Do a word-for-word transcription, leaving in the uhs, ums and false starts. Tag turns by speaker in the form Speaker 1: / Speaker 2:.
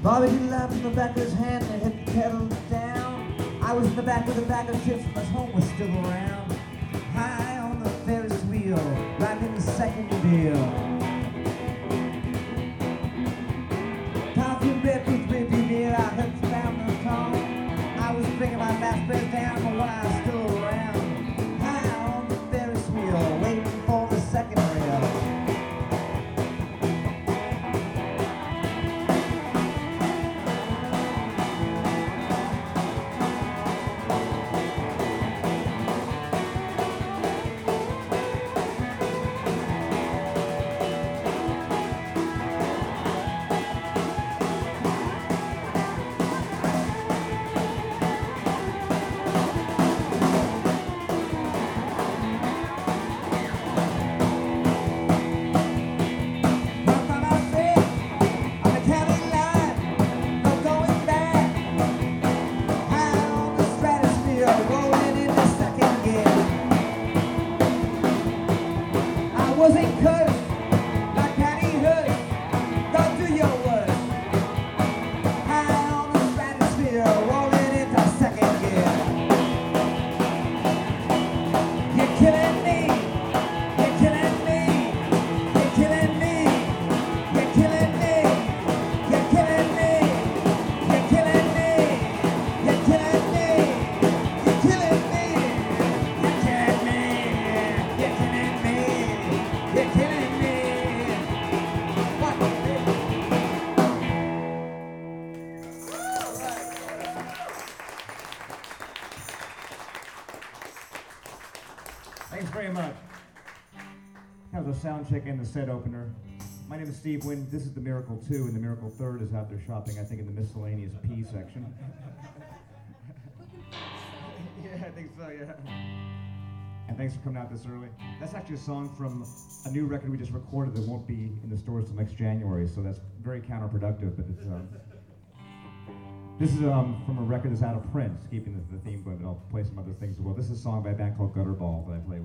Speaker 1: Bobby laughed in the back of his hand and hit the pedal down. I was in the back with a bag of chips and my home was still around. High on the Ferris wheel, riding the second wheel. Coffee bread with baby beer, I heard the sound of the tone. I was drinking my last breath down, but when I was still around. High on the Ferris wheel, waiting for the second wheel. Wasn't cursed like Patty Hearst. Don't do your worst. High on the stratosphere, rolling into second gear. You're killing me. You're killing me. You're killing me. You're killing me. You're killing me. You're killing me. You're killing me. You're killing me. You're killing me. You're killing me. You're killing me. What? Thanks very much. That was a sound check and the set opener. My name is Steve Wynn. This is the Miracle two, and the Miracle Third is out there shopping, I think, in the miscellaneous P section. Yeah, I think so, yeah. And thanks for coming out this early. That's actually a song from a new record we just recorded that won't be in the stores till next January, so that's very counterproductive, but it's, um, this is um, from a record that's out of print, keeping the, the theme going, but I'll play some other things as well. This is a song by a band called Gutterball that I play with.